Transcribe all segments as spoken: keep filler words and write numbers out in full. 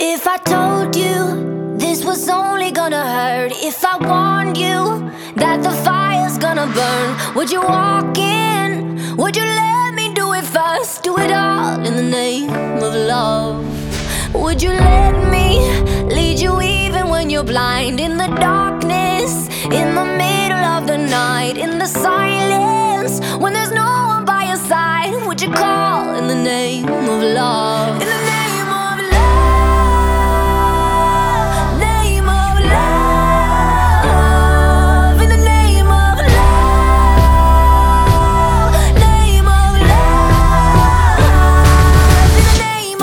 If I told you this was only gonna hurt, if I warned you that the fire's gonna burn, would you walk in? Would you let me do it first? Do it all in the name of love. Would you let me lead you even when you're blind? In the darkness, in the middle of the night, in the silence, when there's no one by your side, would you call in the name of love? In the name of love, name of love, in the name of love, name of love, in the name of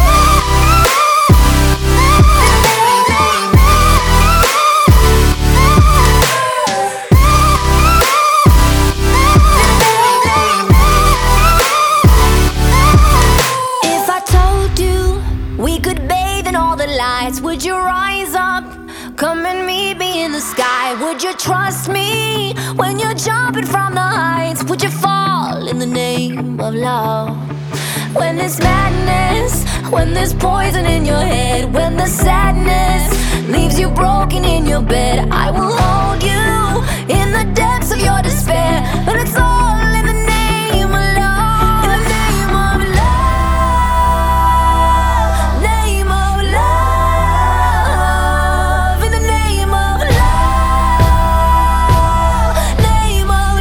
If I told you we could bathe in all the lights, would you rise up? Come and meet me in the sky. Would you trust me when you're jumping from the heights? Would you fall in the name of love? When there's madness, when there's poison in your head, when the sadness leaves you broken in your bed, I will hold you in the depths of your despair. And it's all in the name of love. In the name of love, name of love, in the name of love, name of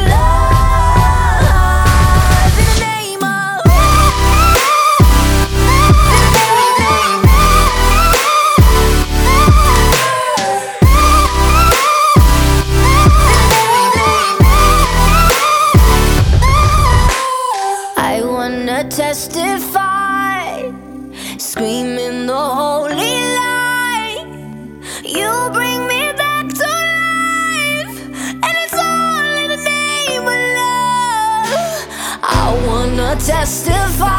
love, in the name of I wanna testify, screaming the holy light. You bring me back to life, and it's all in the name of love. I wanna testify,